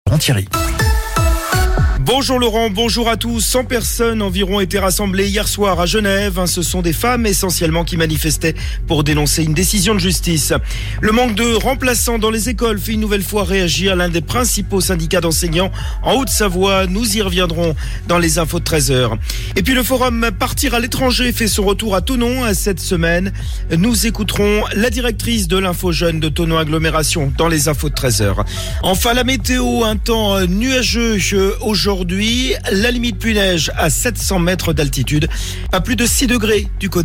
Thierry. Bonjour Laurent, bonjour à tous. 100 personnes environ étaient rassemblées hier soir à Genève. Ce sont des femmes essentiellement qui manifestaient pour dénoncer une décision de justice. Le manque de remplaçants dans les écoles fait une nouvelle fois réagir l'un des principaux syndicats d'enseignants en Haute-Savoie. Nous y reviendrons dans les infos de 13h. Et puis le forum Partir à l'étranger fait son retour à Thonon cette semaine. Nous écouterons la directrice de l'Info Jeune de Thonon Agglomération dans les infos de 13h. Enfin la météo, un temps nuageux aujourd'hui, la limite pluie-neige à 700 mètres d'altitude, à plus de 6 degrés du côté